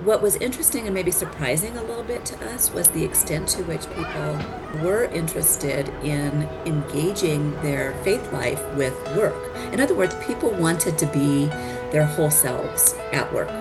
what was interesting and maybe surprising a little bit to us was the extent to which people were interested in engaging their faith life with work. In other words, people wanted to be their whole selves at work.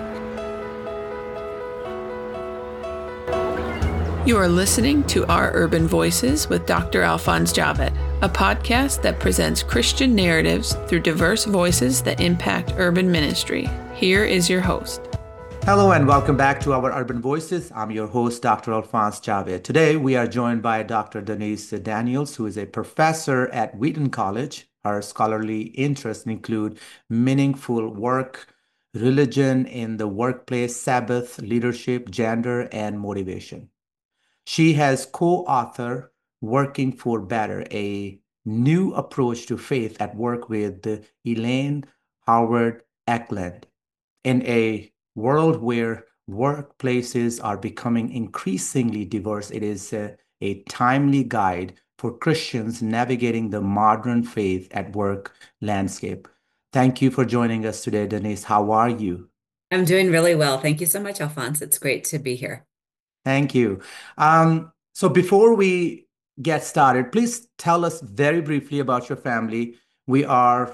You are listening to Our Urban Voices with Dr. Alphonse Javed, a podcast that presents Christian narratives through diverse voices that impact urban ministry. Here is your host. Hello and welcome back to our Urban Voices. I'm your host, Dr. Alphonse Javed. Today we are joined by Dr. Denise Daniels, who is a professor at Wheaton College. Her scholarly interests include meaningful work, religion in the workplace, Sabbath, leadership, gender, and motivation. She has co-authored Working for Better, a new approach to faith at work with Elaine Howard Eklund. In a world where workplaces are becoming increasingly diverse, it is a timely guide for Christians navigating the modern faith at work landscape. Thank you for joining us today, Denise. How are you? I'm doing really well. Thank you so much, Alphonse. It's great to be here. Thank you. So before we get started, please tell us very briefly about your family. We are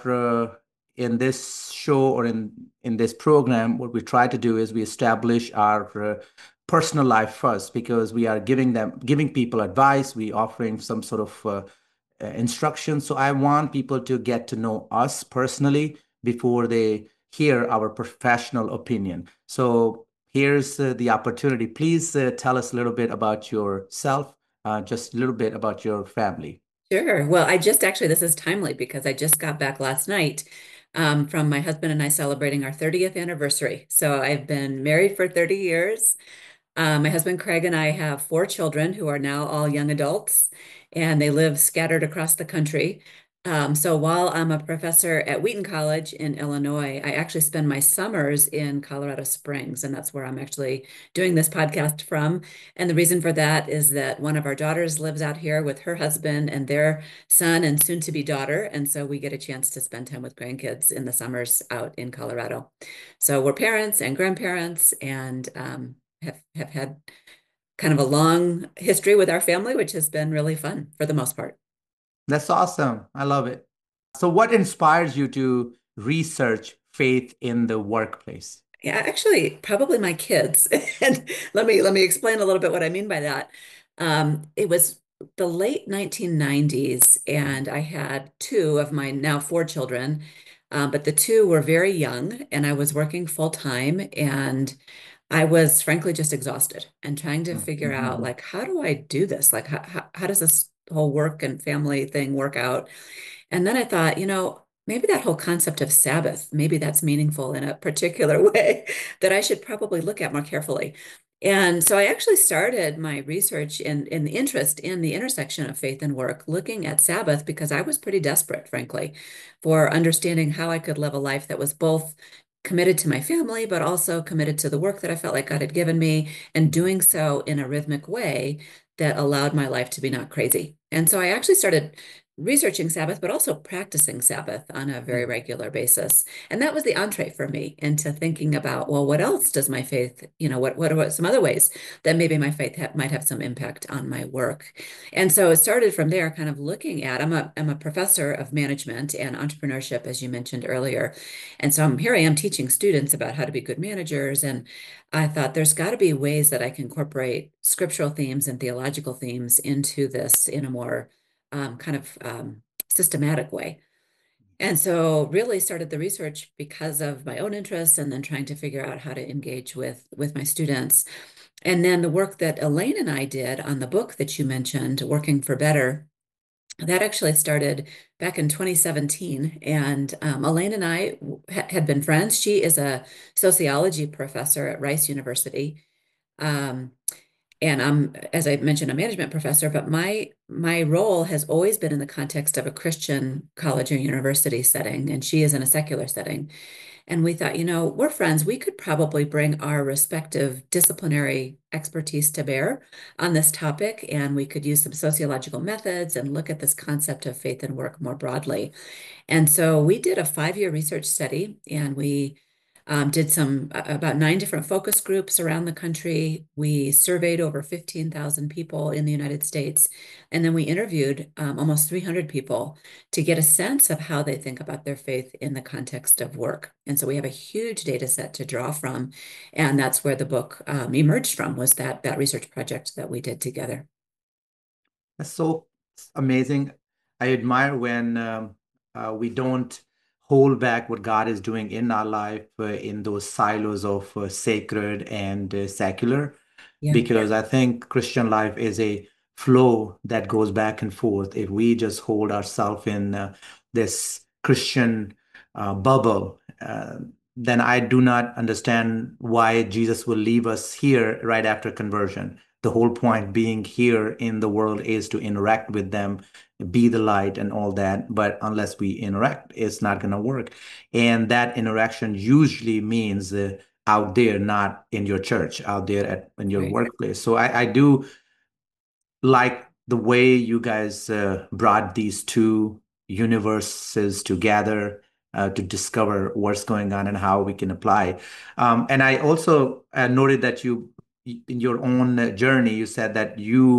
in this show or in this program, what we try to do is we establish our personal life first because we are giving people advice. We offering some sort of instruction. So I want people to get to know us personally before they hear our professional opinion. So here's the opportunity. Please tell us a little bit about yourself, just a little bit about your family. Sure. Well, I just actually, this is timely because I just got back last night from my husband and I celebrating our 30th anniversary. So I've been married for 30 years. My husband Craig and I have four children who are now all young adults, and they live scattered across the country. So while I'm a professor at Wheaton College in Illinois, I actually spend my summers in Colorado Springs, and that's where I'm actually doing this podcast from. And the reason for that is that one of our daughters lives out here with her husband and their son and soon to be daughter. And so we get a chance to spend time with grandkids in the summers out in Colorado. So we're parents and grandparents and have had kind of a long history with our family, which has been really fun for the most part. That's awesome. I love it. So what inspires you to research faith in the workplace? Yeah, actually, probably my kids. And let me explain a little bit what I mean by that. It was the late 1990s, and I had two of my now four children, but the two were very young, and I was working full time, and I was frankly just exhausted and trying to figure out Mhm. like, how do I do this? Like, how does this whole work and family thing work out? And then I thought, maybe that whole concept of Sabbath, maybe that's meaningful in a particular way that I should probably look at more carefully. And so I actually started my research in the interest in the intersection of faith and work, looking at Sabbath because I was pretty desperate, frankly, for understanding how I could live a life that was both committed to my family, but also committed to the work that I felt like God had given me, and doing so in a rhythmic way that allowed my life to be not crazy. And so I actually started researching Sabbath, but also practicing Sabbath on a very regular basis. And that was the entree for me into thinking about, well, what else does my faith, what are some other ways that maybe my faith might have some impact on my work? And so it started from there, kind of looking at, I'm a professor of management and entrepreneurship, as you mentioned earlier. And so here I am teaching students about how to be good managers. And I thought there's got to be ways that I can incorporate scriptural themes and theological themes into this in a more kind of systematic way. And so really started the research because of my own interests and then trying to figure out how to engage with my students. And then the work that Elaine and I did on the book that you mentioned, Working for Better, that actually started back in 2017. And Elaine and I had been friends. She is a sociology professor at Rice University. Um, and I'm, as I mentioned, a management professor, but my role has always been in the context of a Christian college or university setting, and she is in a secular setting. And we thought, we're friends. We could probably bring our respective disciplinary expertise to bear on this topic, and we could use some sociological methods and look at this concept of faith and work more broadly. And so we did a 5-year research study, and we Did some about 9 different focus groups around the country. We surveyed over 15,000 people in the United States, and then we interviewed almost 300 people to get a sense of how they think about their faith in the context of work. And so we have a huge data set to draw from, and that's where the book emerged from, was that research project that we did together. That's so amazing. I admire when we don't hold back what God is doing in our life in those silos of sacred and secular, Yeah, because I think Christian life is a flow that goes back and forth. If we just hold ourselves in this Christian bubble, then I do not understand why Jesus will leave us here right after conversion. The whole point being here in the world is to interact with them, be the light and all that. But unless we interact, it's not going to work. And that interaction usually means out there, not in your church, out there in your right. workplace. So I do like the way you guys brought these two universes together to discover what's going on and how we can apply. And I also noted that in your own journey, you said that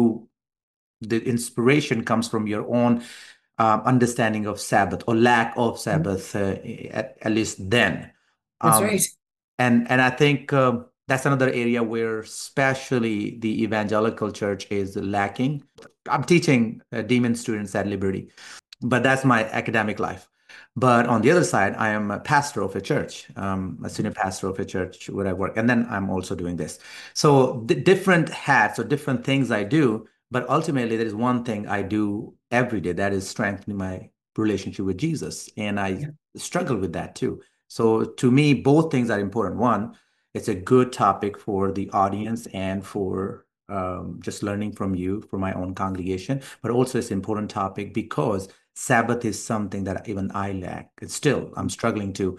the inspiration comes from your own understanding of Sabbath or lack of Sabbath, at least then. That's right. Um, and I think that's another area where especially the evangelical church is lacking. I'm teaching demon students at Liberty, but that's my academic life. But on the other side, I am a pastor of a church, a senior pastor of a church where I work, and then I'm also doing this. So the different hats or different things I do, but ultimately there is one thing I do every day that is strengthening my relationship with Jesus, and I Yeah. struggle with that too. So to me, both things are important. One, it's a good topic for the audience and for just learning from you, for my own congregation, but also it's an important topic because Sabbath is something that even I lack. It's still, I'm struggling to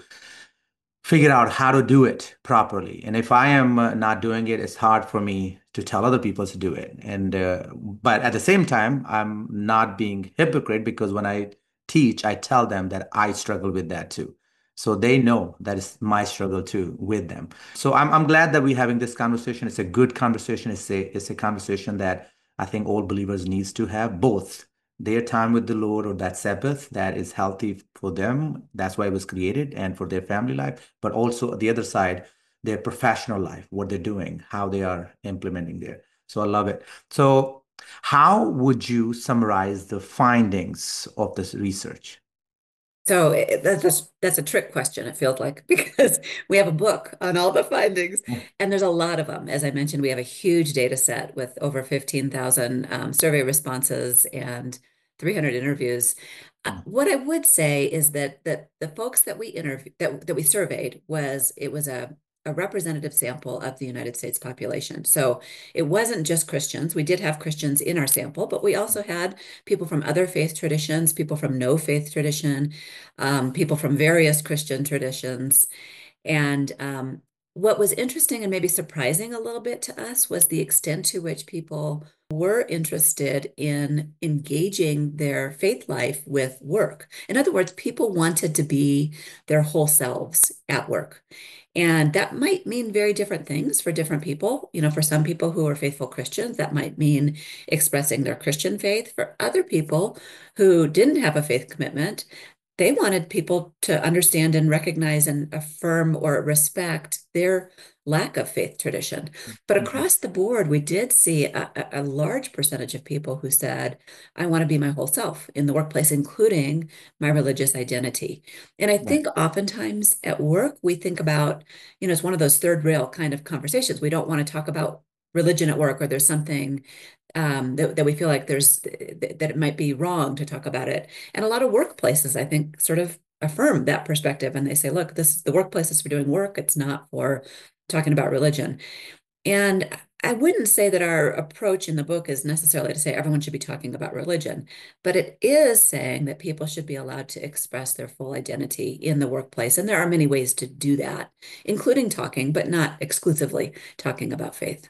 figure out how to do it properly. And if I am not doing it, it's hard for me to tell other people to do it. And but at the same time, I'm not being hypocrite because when I teach, I tell them that I struggle with that too. So they know that it's my struggle too with them. So I'm glad that we're having this conversation. It's a good conversation. It's a conversation that I think all believers needs to have both their time with the Lord or that Sabbath that is healthy for them. That's why it was created and for their family life, but also the other side, their professional life, what they're doing, how they are implementing there. So I love it. So how would you summarize the findings of this research? So that's a trick question, it feels like, because we have a book on all the findings, and there's a lot of them. As I mentioned, we have a huge data set with over 15,000 survey responses and 300 interviews. What I would say is that the folks that we interviewed, that we surveyed, it was a representative sample of the United States population. So it wasn't just Christians. We did have Christians in our sample, but we also had people from other faith traditions, people from no faith tradition, people from various Christian traditions. And what was interesting and maybe surprising a little bit to us was the extent to which people were interested in engaging their faith life with work. In other words, people wanted to be their whole selves at work. And that might mean very different things for different people. You know, for some people who are faithful Christians, that might mean expressing their Christian faith. For other people who didn't have a faith commitment, they wanted people to understand and recognize and affirm or respect their lack of faith tradition. But Mhm. across the board, we did see a large percentage of people who said, I want to be my whole self in the workplace, including my religious identity. And I Right. think oftentimes at work, we think about, you know, it's one of those third rail kind of conversations. We don't want to talk about religion at work, or there's something that we feel like that it might be wrong to talk about it. And a lot of workplaces, I think, sort of affirm that perspective, and they say, look, the workplace is for doing work. It's not for talking about religion. And I wouldn't say that our approach in the book is necessarily to say everyone should be talking about religion, but it is saying that people should be allowed to express their full identity in the workplace. And there are many ways to do that, including talking, but not exclusively talking about faith.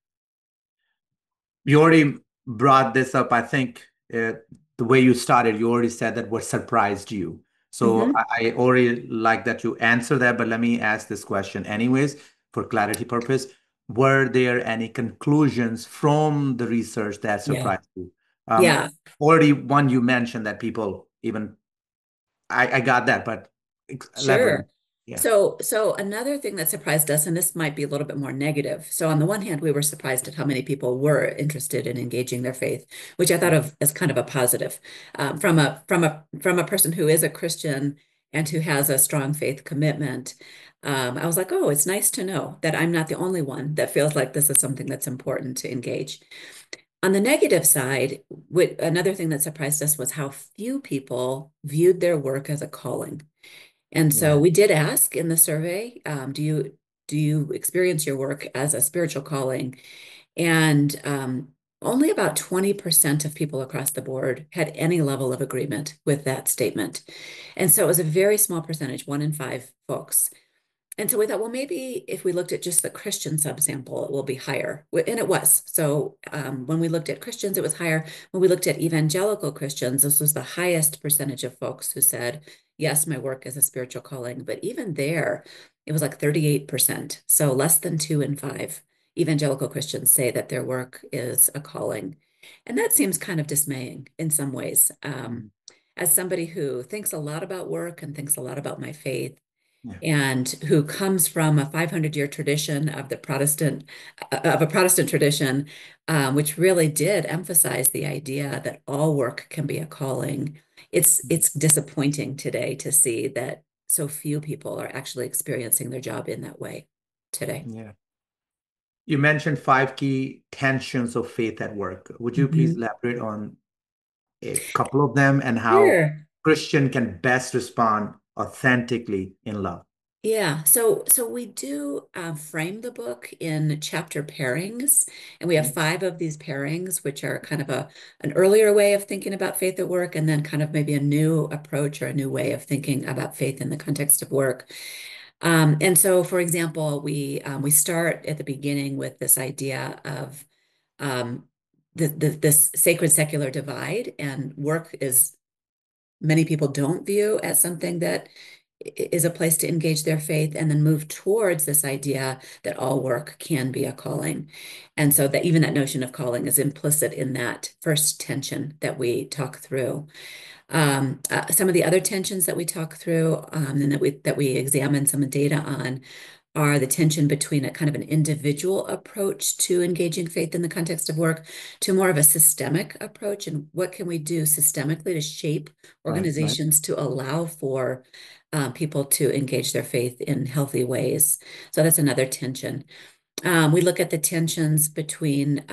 You already brought this up. I think the way you started, you already said that what surprised you. So Hmm. I already like that you answer that, but let me ask this question anyways, for clarity purpose. Were there any conclusions from the research that Yeah. surprised you? Um, Yeah. Already one you mentioned that people even I got that, but elaborate. Sure. Yeah. So another thing that surprised us, and this might be a little bit more negative. So on the one hand, we were surprised at how many people were interested in engaging their faith, which I thought of as kind of a positive, from a person who is a Christian and who has a strong faith commitment. I was like, oh, it's nice to know that I'm not the only one that feels like this is something that's important to engage. On the negative side, another thing that surprised us was how few people viewed their work as a calling. And so Yeah. we did ask in the survey, do you experience your work as a spiritual calling? And only about 20% of people across the board had any level of agreement with that statement. And so it was a very small percentage, 1 in 5 folks. And so we thought, well, maybe if we looked at just the Christian subsample, it will be higher. And it was. So when we looked at Christians, it was higher. When we looked at evangelical Christians, this was the highest percentage of folks who said, yes, my work is a spiritual calling. But even there, it was like 38%. So less than 2 in 5 evangelical Christians say that their work is a calling. And that seems kind of dismaying in some ways. Mm. As somebody who thinks a lot about work and thinks a lot about my faith, Yeah. and who comes from a 500-year tradition of a Protestant tradition, which really did emphasize the idea that all work can be a calling. It's disappointing today to see that so few people are actually experiencing their job in that way today. Yeah. You mentioned five key tensions of faith at work. Would you please Mhm. elaborate on a couple of them and how Sure. Christian can best respond authentically in love? Yeah, so we do frame the book in chapter pairings, and we have 5 of these pairings, which are kind of an earlier way of thinking about faith at work, and then kind of maybe a new approach or a new way of thinking about faith in the context of work. And so, for example, we start at the beginning with this idea of um, this sacred secular divide, and work is many people don't view as something that is a place to engage their faith, and then move towards this idea that all work can be a calling. And so that even that notion of calling is implicit in that first tension that we talk through. Some of the other tensions that we talk through, and that we examine some data on, are the tension between a kind of an individual approach to engaging faith in the context of work to more of a systemic approach, and what can we do systemically to shape Right, right. organizations to allow for people to engage their faith in healthy ways. So that's another tension. We look at the tensions between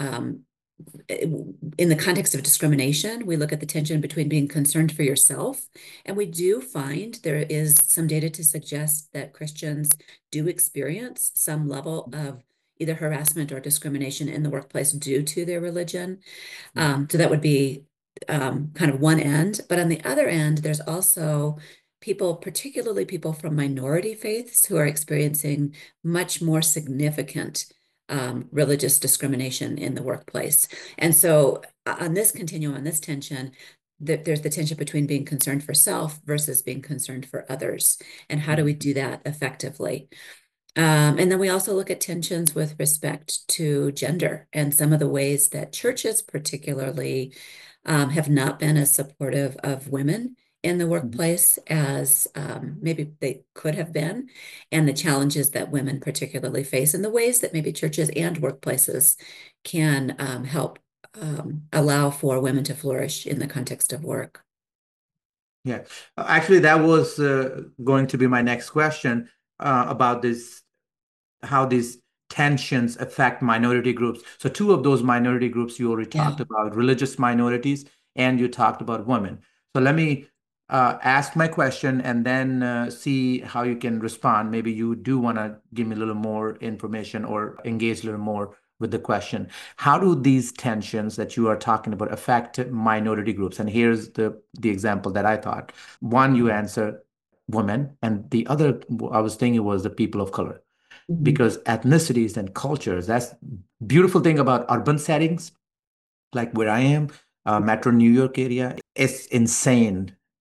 in the context of discrimination, we look at the tension between being concerned for yourself. And we do find there is some data to suggest that Christians do experience some level of either harassment or discrimination in the workplace due to their religion. Yeah. So that would be kind of one end. But on the other end, there's also people, particularly people from minority faiths, who are experiencing much more significant religious discrimination in the workplace. And so on this continuum, on this tension, there's the tension between being concerned for self versus being concerned for others. And how do we do that effectively? And then we also look at tensions with respect to gender and some of the ways that churches, particularly, have not been as supportive of women in the Mhm. workplace as maybe they could have been, and the challenges that women particularly face, and the ways that maybe churches and workplaces can help allow for women to flourish in the context of work. Yeah. Actually, that was going to be my next question about this, how these tensions affect minority groups. So, two of those minority groups you already Yeah. talked about, religious minorities, and you talked about women. So, let me ask my question and then see how you can respond. Maybe you do want to give me a little more information or engage a little more with the question. How do these tensions that you are talking about affect minority groups? And here's the example that I thought. One, you answer women, and the other I was thinking was the people of color, Mhm. because ethnicities and cultures, that's beautiful thing about urban settings like where I am, Metro New York area. It's insane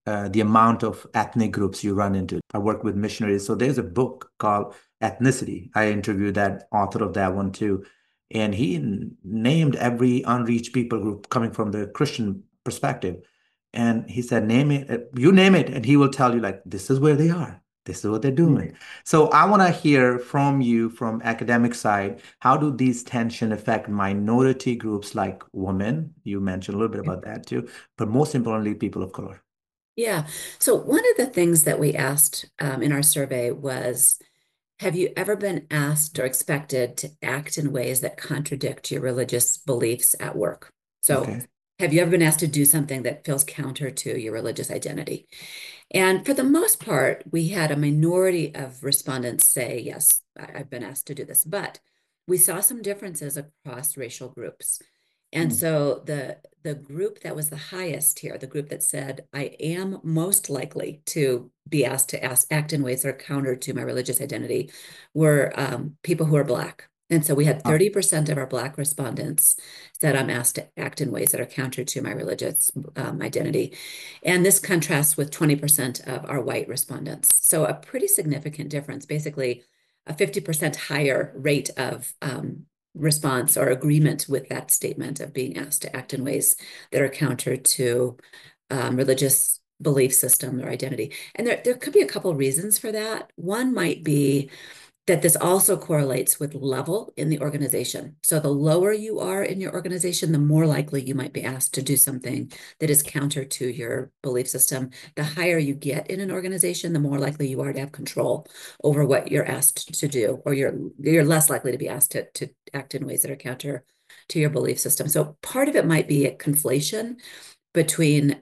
the amount of ethnic groups you run into. I work with missionaries. So there's a book called Ethnicity. I interviewed that author of that one too. And he named every unreached people group coming from the Christian perspective. And he said, name it, you name it, and he will tell you, like, this is where they are. This is what they're doing. So I want to hear from you from academic side, how do these tension affect minority groups like women? You mentioned a little bit about that too, but most importantly, people of color. Yeah. So one of the things that we asked in our survey was, have you ever been asked or expected to act in ways that contradict your religious beliefs at work? So Okay. have you ever been asked to do something that feels counter to your religious identity? And for the most part, we had a minority of respondents say, yes, I've been asked to do this, but we saw some differences across racial groups. And Mm. so the group that was the highest here, the group that said, I am most likely to be asked to act in ways that are counter to my religious identity, were people who are Black. And so we had Ah, 30% of our Black respondents said, I'm asked to act in ways that are counter to my religious identity. And this contrasts with 20% of our white respondents. So a pretty significant difference, basically a 50% higher rate of response or agreement with that statement of being asked to act in ways that are counter to religious belief system or identity. And there could be a couple reasons for that. One might be that this also correlates with level in the organization. So the lower you are in your organization, the more likely you might be asked to do something that is counter to your belief system. The higher you get in an organization, the more likely you are to have control over what you're asked to do, or you're less likely to be asked to act in ways that are counter to your belief system. So part of it might be a conflation between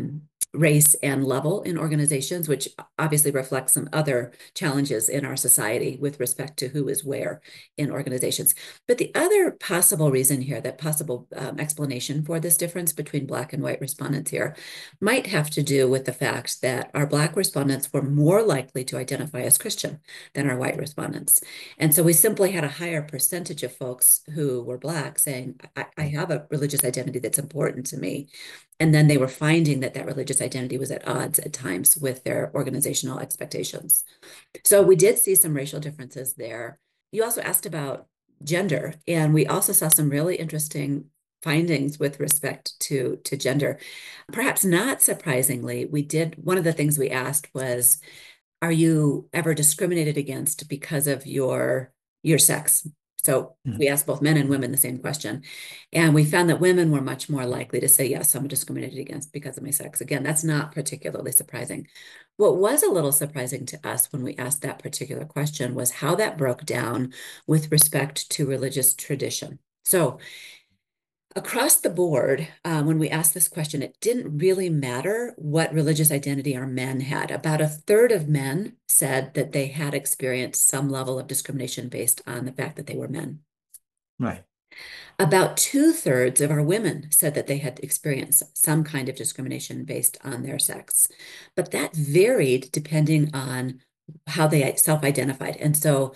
race and level in organizations, which obviously reflects some other challenges in our society with respect to who is where in organizations. But the other possible reason here, that possible explanation for this difference between Black and white respondents here, might have to do with the fact that our Black respondents were more likely to identify as Christian than our white respondents. And so we simply had a higher percentage of folks who were Black saying, I have a religious identity that's important to me. And then they were finding that that religious identity was at odds at times with their organizational expectations. So we did see some racial differences there. You also asked about gender, and we also saw some really interesting findings with respect to gender. Perhaps not surprisingly, one of the things we asked was, are you ever discriminated against because of your sex? So mm, we asked both men and women the same question. And we found that women were much more likely to say, yes, I'm discriminated against because of my sex. Again, that's not particularly surprising. What was a little surprising to us when we asked that particular question was how that broke down with respect to religious tradition. So across the board, when we asked this question, it didn't really matter what religious identity our men had. About a third of men said that they had experienced some level of discrimination based on the fact that they were men. right. About two-thirds of our women said that they had experienced some kind of discrimination based on their sex. But that varied depending on how they self-identified. And so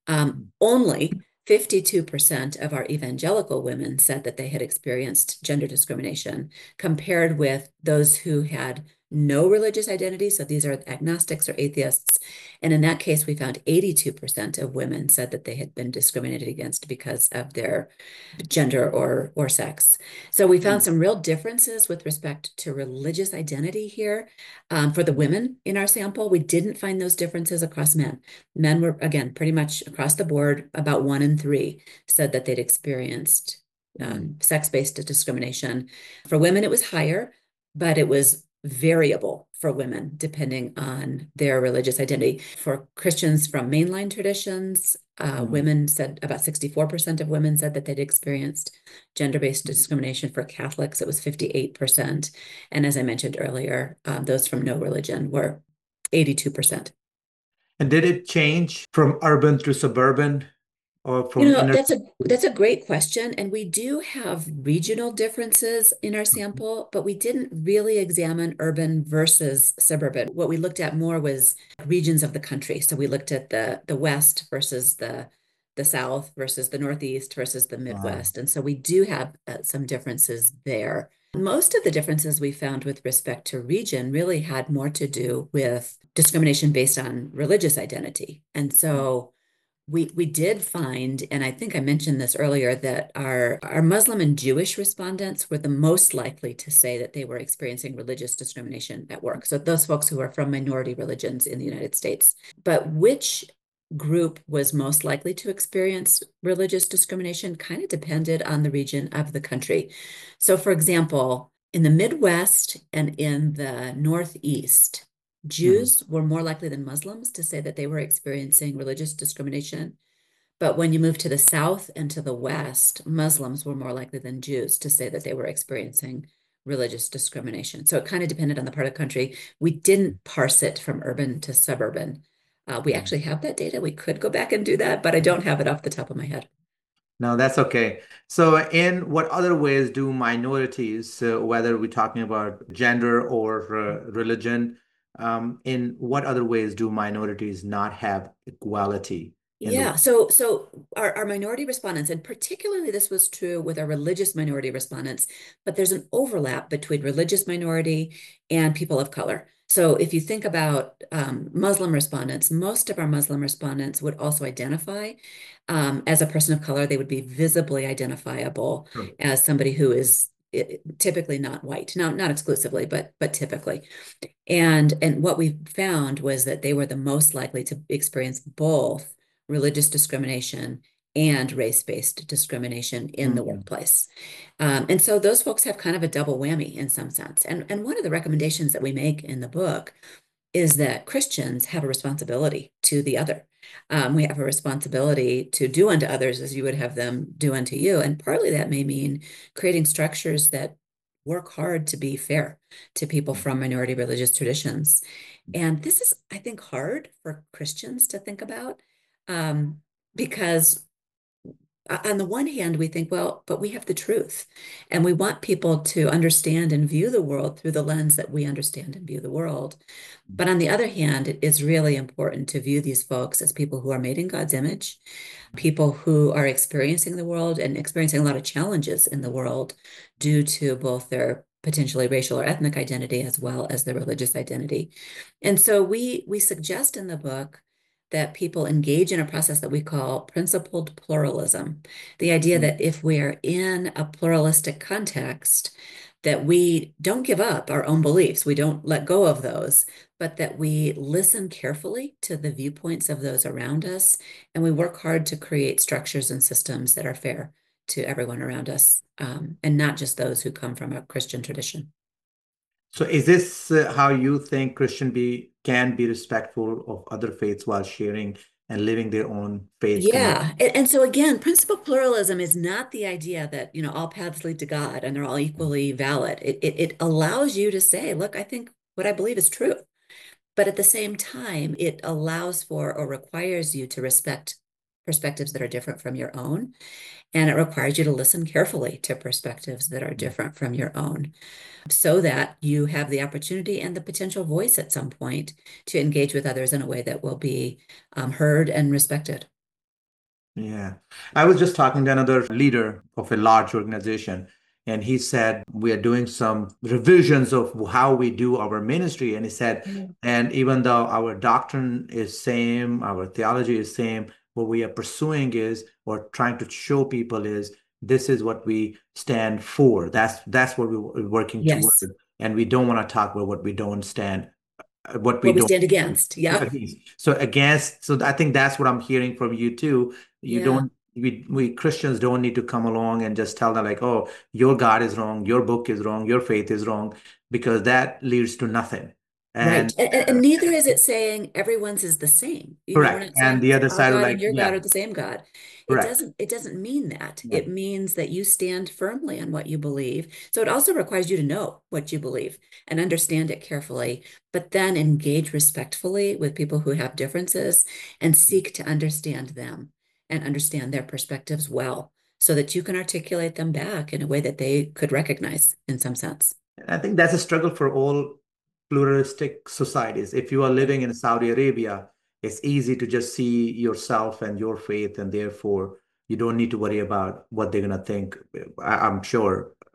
only 52% of our evangelical women said that they had experienced gender discrimination, compared with those who had no religious identity. So these are agnostics or atheists. And in that case, we found 82% of women said that they had been discriminated against because of their gender or sex. So we found Mm. some real differences with respect to religious identity here. For the women in our sample, we didn't find those differences across men. Men were, again, pretty much across the board, about 1 in 3 said that they'd experienced sex-based discrimination. For women, it was higher, but it was variable for women depending on their religious identity. For Christians from mainline traditions, Mm. women said about 64% of women said that they'd experienced gender-based discrimination. For Catholics, it was 58%. And as I mentioned earlier, those from no religion were 82%. And did it change from urban to suburban or You from know, inner? that's a great question, and we do have regional differences in our Mhm. sample, but we didn't really examine urban versus suburban. What we looked at more was regions of the country. So we looked at the West versus the South versus the Northeast versus the Ah, Midwest, and so we do have some differences there. Most of the differences we found with respect to region really had more to do with discrimination based on religious identity. And so we did find, and I think I mentioned this earlier, that our Muslim and Jewish respondents were the most likely to say that they were experiencing religious discrimination at work. So those folks who are from minority religions in the United States. But which group was most likely to experience religious discrimination kind of depended on the region of the country. So, for example, in the Midwest and in the Northeast, Mhm. Jews were more likely than Muslims to say that they were experiencing religious discrimination. But when you move to the South and to the West, Muslims were more likely than Jews to say that they were experiencing religious discrimination. So it kind of depended on the part of the country. We didn't parse it from urban to suburban. We Yeah. actually have that data. We could go back and do that, but I don't have it off the top of my head. No, that's okay. So, in what other ways do minorities, whether we're talking about gender or religion, in what other ways do minorities not have equality in the Yeah, so our minority respondents, and particularly this was true with our religious minority respondents, but there's an overlap between religious minority and people of color. So if you think about Muslim respondents, most of our Muslim respondents would also identify as a person of color. They would be visibly identifiable Sure. as somebody who is typically not white. Now, not exclusively, but typically. And what we found was that they were the most likely to experience both religious discrimination and race-based discrimination in the Mhm. workplace. And so those folks have kind of a double whammy in some sense. And one of the recommendations that we make in the book is that Christians have a responsibility to the other. We have a responsibility to do unto others as you would have them do unto you. And partly that may mean creating structures that work hard to be fair to people from minority religious traditions. And this is, I think, hard for Christians to think about um, because on the one hand, we think, well, but we have the truth, and we want people to understand and view the world through the lens that we understand and view the world. But on the other hand, it is really important to view these folks as people who are made in God's image, people who are experiencing the world and experiencing a lot of challenges in the world due to both their potentially racial or ethnic identity as well as their religious identity. And so we suggest in the book that people engage in a process that we call principled pluralism. The idea Mhm. that if we're in a pluralistic context, that we don't give up our own beliefs, we don't let go of those, but that we listen carefully to the viewpoints of those around us, and we work hard to create structures and systems that are fair to everyone around us, and not just those who come from a Christian tradition. So, is this how you think Christian be can be respectful of other faiths while sharing and living their own faith community? Yeah. And so again, principal pluralism is not the idea that, all paths lead to God and they're all equally valid. It allows you to say, look, I think what I believe is true. But at the same time, it allows for or requires you to respect perspectives that are different from your own. And it requires you to listen carefully to perspectives that are different from your own so that you have the opportunity and the potential voice at some point to engage with others in a way that will be heard and respected. Yeah. I was just talking to another leader of a large organization, and he said, we are doing some revisions of how we do our ministry. And he said, Mm. and even though our doctrine is same, our theology is same, what we are pursuing is, or trying to show people is, this is what we stand for. That's what we're working toward. Yes. And we don't want to talk about what we don't stand, what we What we don't stand against. Yeah. against. So against, so I think that's what I'm hearing from you too. You Yeah. don't, we Christians don't need to come along and just tell them like, oh, your God is wrong, your book is wrong, your faith is wrong, because that leads to nothing. Right. And And neither is it saying everyone's is the same. We're correct. not And saying the other our side of God like, and your God yeah, are the same God. It correct. doesn't mean that. Yeah. It means that you stand firmly on what you believe. So it also requires you to know what you believe and understand it carefully, but then engage respectfully with people who have differences and seek to understand them and understand their perspectives well so that you can articulate them back in a way that they could recognize in some sense. I think that's a struggle for all pluralistic societies. If you are living in Saudi Arabia, it's easy to just see yourself and your faith, and therefore you don't need to worry about what they're going to think. I'm sure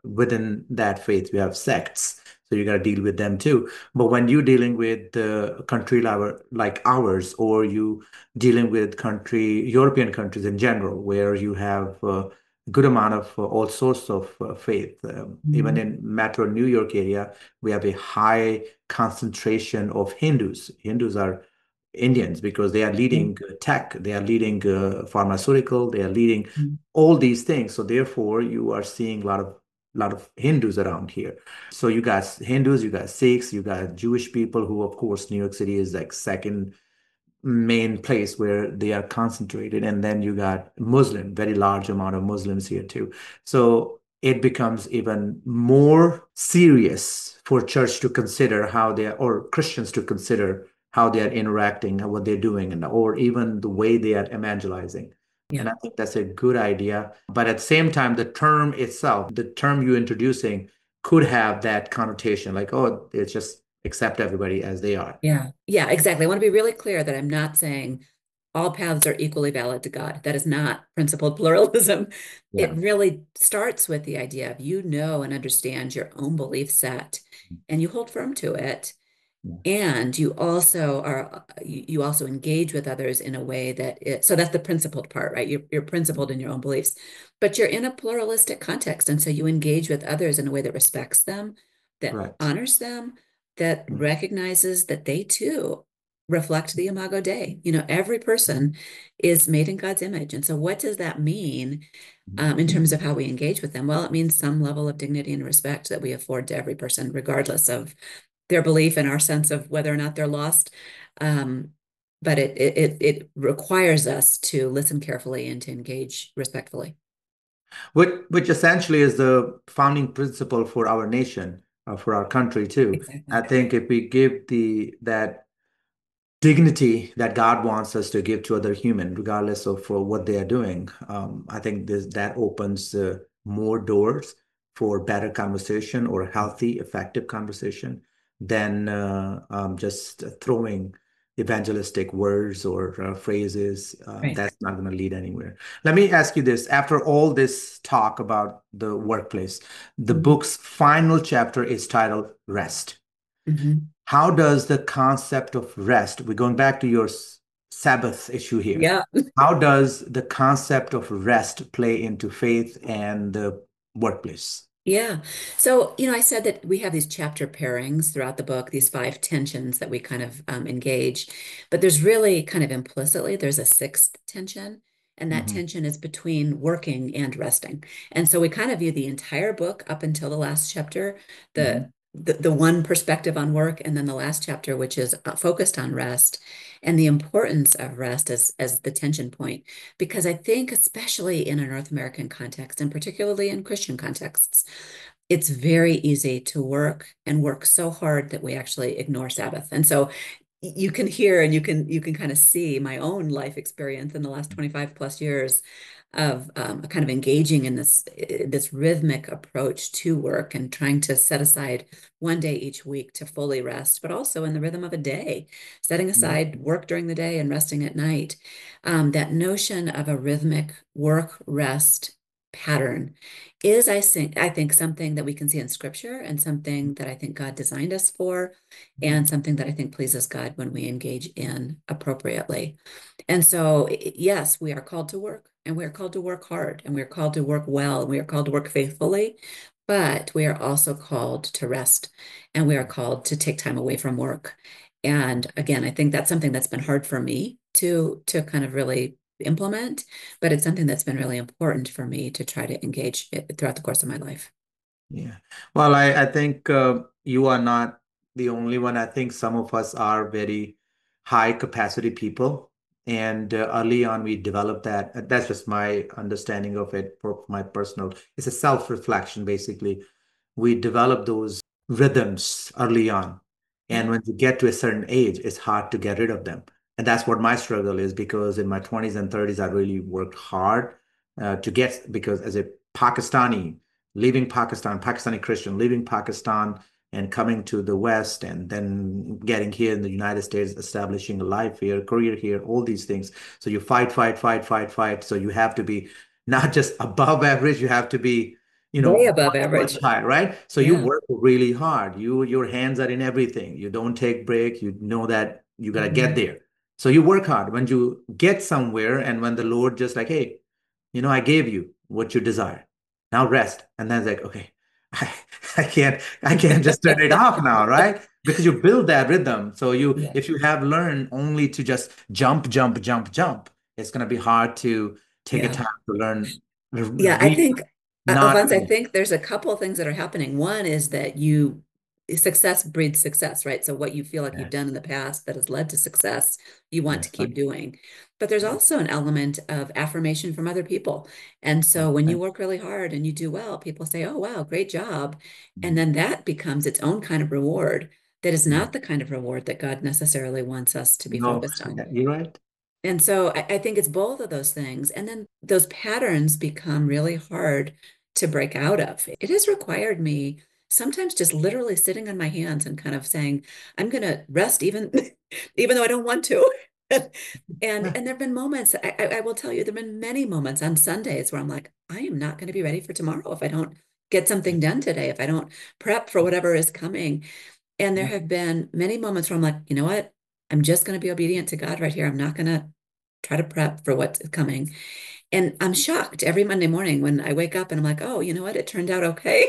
within that faith, you have sects. So you got to deal with them too. But when you're dealing with a country like ours, or you dealing with European countries in general, where you have a good amount of all sorts of faith. Even Mhm. in Metro New York area, we have a high concentration of Hindus. Hindus are Indians because they are Yeah. leading tech, they are leading pharmaceutical, they are leading Mhm. all these things. So therefore, you are seeing a lot of Hindus around here. So you got Hindus, you got Sikhs, you got Jewish people who, of course, New York City is like second main place where they are concentrated. And then you got Muslim, very large amount of Muslims here too. So it becomes even more serious for church to consider how they are, or Christians to consider how they are interacting and what they're doing, and or even the way they are evangelizing. Yeah. And I think that's a good idea. But at the same time, the term itself, the term you're introducing could have that connotation like, oh, it's just accept everybody as they are. Yeah. Yeah, exactly. I want to be really clear that I'm not saying all paths are equally valid to God. That is not principled pluralism. It Yeah. really starts with the idea of you know and understand your own belief set and you hold firm to it. Yeah. And you also engage with others in a way so that's the principled part, right? You're principled in your own beliefs, but you're in a pluralistic context. And so you engage with others in a way that respects them, that Correct. honors them, that Mm, recognizes that they too reflect the Imago Dei. Every person is made in God's image. And so what does that mean in terms of how we engage with them? Well, it means some level of dignity and respect that we afford to every person, regardless of their belief and our sense of whether or not they're lost. Um, but it requires us to listen carefully and to engage respectfully. which essentially is the founding principle for our nation, for our country too. I Exactly. think if we give the that dignity that God wants us to give to other human, regardless of what they are doing, I think that opens more doors for better conversation or healthy, effective conversation than just throwing evangelistic words or phrases. Right. That's not going to lead anywhere. Let me ask you this. After all this talk about the workplace, the Mhm. book's final chapter is titled Rest. Mhm. How does the concept of rest, we're going back to your Sabbath issue here. Yeah. How does the concept of rest play into faith and the workplace? Yeah. So, I said that we have these chapter pairings throughout the book, these five tensions that we kind of engage, but there's really kind of implicitly, there's a sixth tension, and that Mhm, tension is between working and resting. And so we kind of view the entire book up until the last chapter, the mhm, the one perspective on work, and then the last chapter, which is focused on rest and the importance of rest as the tension point. Because I think, especially in a North American context, and particularly in Christian contexts, it's very easy to work and work so hard that we actually ignore Sabbath. And so you can hear and you can kind of see my own life experience in the last 25 plus years of kind of engaging in this rhythmic approach to work and trying to set aside one day each week to fully rest, but also in the rhythm of a day, setting mhm, aside work during the day and resting at night. That notion of a rhythmic work rest pattern is, I think, something that we can see in scripture and something that I think God designed us for, and something that I think pleases God when we engage in appropriately. And so, yes, we are called to work and we are called to work hard and we are called to work well and we are called to work faithfully, but we are also called to rest and we are called to take time away from work. And again, I think that's something that's been hard for me to kind of really implement, but it's something that's been really important for me to try to engage throughout the course of my life. yeah. Well, I think you are not the only one. I think some of us are very high capacity people. And early on, we developed that. That's just my understanding of it for my personal. It's a self-reflection, basically. We develop those rhythms early on. Yeah. And when you get to a certain age, it's hard to get rid of them. And that's what my struggle is because in my 20s and 30s, I really worked hard to get, because as a Pakistani, leaving Pakistan, Pakistani Christian, leaving Pakistan and coming to the West and then getting here in the United States, establishing a life here, career here, all these things. So you fight, fight, fight, fight, fight. So you have to be not just above average, you have to be, Way above much, much average. higher, right? So you Yeah. work really hard. Your hands are in everything. You don't take break. You know that you gotta get Mhm. there. So you work hard. When you get somewhere, and when the Lord just like, hey, I gave you what you desire. Now rest. And then it's like, okay, I, I can't just turn it off now, right? Because you build that rhythm. So Yeah. if you have learned only to just jump, jump, jump, jump, it's gonna be hard to take a Yeah. time to learn, Yeah, I read, think, not. Alphonse, I think there's a couple of things that are happening. One is that success breeds success, right? So what you feel like you've done Yes, in the past that has led to success, you want to yes, right. keep doing. But there's Yeah, also an element of affirmation from other people. And so when you right. work really hard and you do well, people say, oh, wow, great job. And Mhm. then that becomes its own kind of reward that is Yeah. not the kind of reward that God necessarily wants us to be No, focused on. yeah, you're right. And so I think it's both of those things. And then those patterns become really hard to break out of. It has required me sometimes just literally sitting on my hands and kind of saying, I'm going to rest even, even though I don't want to. Yeah. And there have been moments, I will tell you, there have been many moments on Sundays where I'm like, I am not going to be ready for tomorrow if I don't get something done today, if I don't prep for whatever is coming. And there Yeah. have been many moments where I'm like, you know what? I'm just going to be obedient to God right here. I'm not going to try to prep for what's coming. And I'm shocked every Monday morning when I wake up and I'm like, oh, you know what? It turned out okay.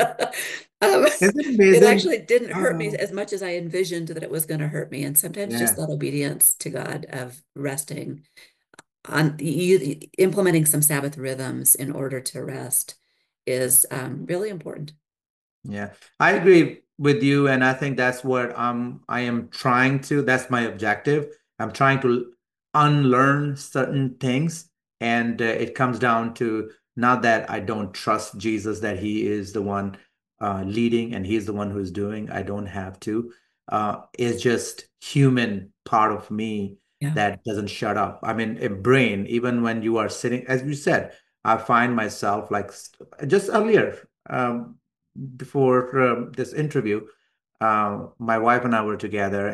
Um, Isn't it it amazing? actually didn't hurt me Oh, as much as I envisioned that it was going to hurt me. And sometimes just yeah. that obedience to God of resting on implementing some Sabbath rhythms in order to rest is really important. Yeah, I agree with you, and I think that's what I am trying to. That's my objective. I'm trying to unlearn certain things, and it comes down to not that I don't trust Jesus, that He is the one leading and He's the one who's doing. I don't have to. It's just human part of me Yeah. that doesn't shut up. I mean, a brain. Even when you are sitting, as you said, I find myself like just earlier. Before this interview, my wife and I were together,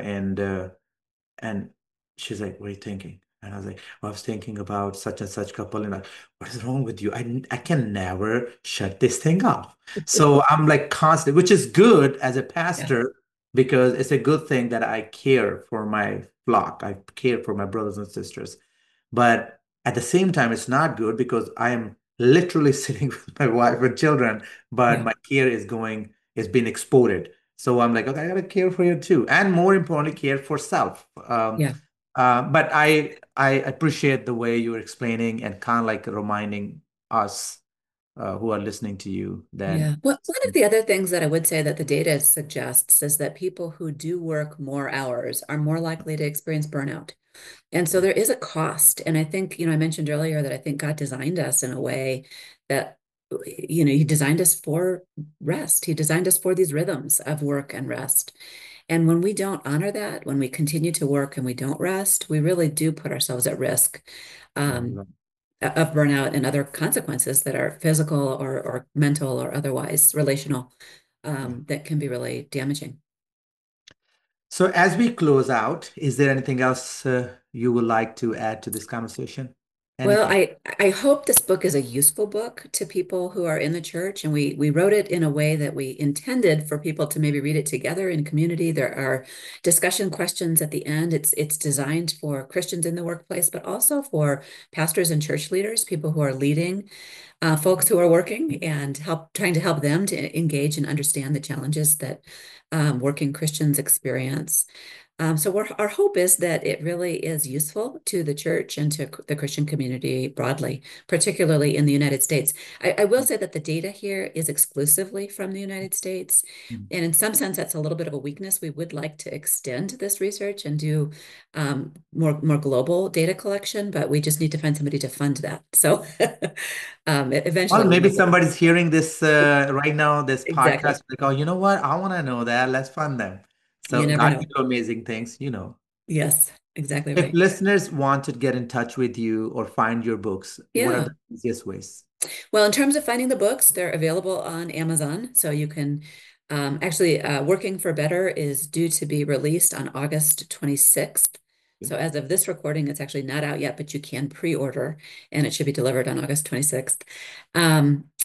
and she's like, "What are you thinking?" And I was like, "Well, I was thinking about such and such couple." And like, what is wrong with you? I can never shut this thing off. So I'm like constant, which is good as a Yeah. pastor because it's a good thing that I care for my flock. I care for my brothers and sisters. But at the same time, it's not good because I am literally sitting with my wife and children, but Yeah. my care is being exported. So I'm like, okay, I gotta care for you too, and more importantly, care for self. Yeah. But I appreciate the way you're explaining and kind of like reminding us who are listening to you that Yeah. Well, one of the other things that I would say that the data suggests is that people who do work more hours are more likely to experience burnout. And so there is a cost. And I think, I mentioned earlier that I think God designed us in a way that, He designed us for rest. He designed us for these rhythms of work and rest. And when we don't honor that, when we continue to work and we don't rest, we really do put ourselves at risk. Um, of burnout and other consequences that are physical or mental or otherwise relational that can be really damaging. so as we close out, is there anything else you would like to add to this conversation? Well, Anything? I hope this book is a useful book to people who are in the church, and we wrote it in a way that we intended for people to maybe read it together in community. There are discussion questions at the end. It's designed for Christians in the workplace, but also for pastors and church leaders, people who are leading folks who are working and trying to help them to engage and understand the challenges that working Christians experience. So our hope is that it really is useful to the church and to the Christian community broadly, particularly in the United States. I will say that the data here is exclusively from the United States. And in some sense, that's a little bit of a weakness. We would like to extend this research and do more global data collection, but we just need to find somebody to fund that. So Well, eventually we'll maybe make it happen. somebody's hearing this right now, this Exactly. podcast, like, oh, you know what? I want to know that. Let's fund them. You So never God can know. do amazing things. Yes, exactly If right. listeners want to get in touch with you or find your books, what are Yeah. the easiest ways? Well, in terms of finding the books, they're available on Amazon. So you can actually, Working for Better is due to be released on August 26th. So as of this recording, it's actually not out yet, but you can pre-order and it should be delivered on August 26th. Um,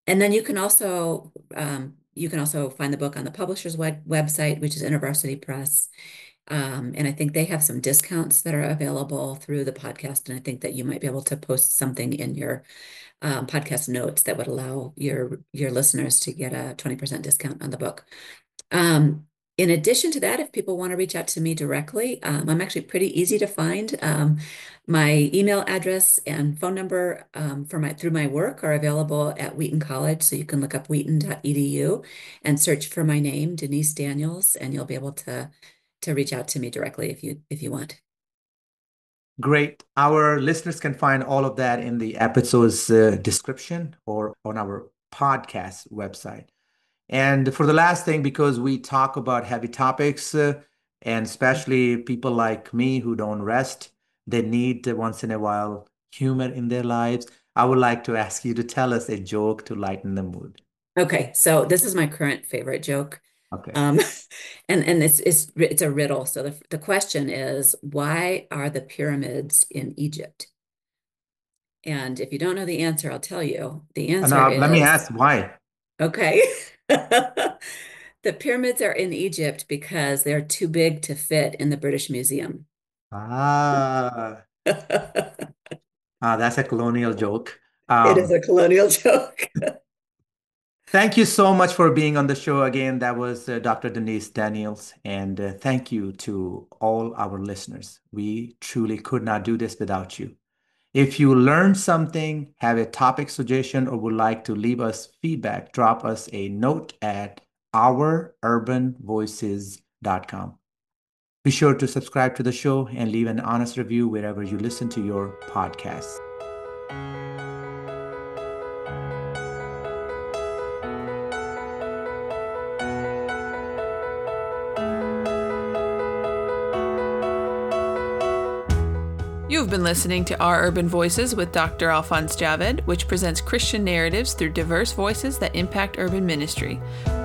And then you can also find the book on the publisher's website, which is InterVarsity Press. And I think they have some discounts that are available through the podcast. And I think that you might be able to post something in your podcast notes that would allow your listeners to get a 20% discount on the book. In addition to that, if people want to reach out to me directly, I'm actually pretty easy to find. My email address and phone number through my work are available at Wheaton College. So you can look up wheaton.edu and search for my name, Denise Daniels, and you'll be able to reach out to me directly if you want. Great. Our listeners can find all of that in the episode's description or on our podcast website. And for the last thing, because we talk about heavy topics, and especially people like me who don't rest, they need once in a while humor in their lives. I would like to ask you to tell us a joke to lighten the mood. Okay, so this is my current favorite joke. Okay. Um, and it's a riddle. So the question is, why are the pyramids in Egypt? And if you don't know the answer, I'll tell you. The And answer let me is, ask why. okay. The pyramids are in Egypt because they're too big to fit in the British Museum. Ah, It that's a colonial joke. is Um, a colonial joke. Thank you so much for being on the show again. That was Dr. Denise Daniels. And thank you to all our listeners. We truly could not do this without you. If you learned something, have a topic suggestion, or would like to leave us feedback, drop us a note at oururbanvoices.com. Be sure to subscribe to the show and leave an honest review wherever you listen to your podcasts. You've been listening to Our Urban Voices with Dr. Alphonse Javed, which presents Christian narratives through diverse voices that impact urban ministry.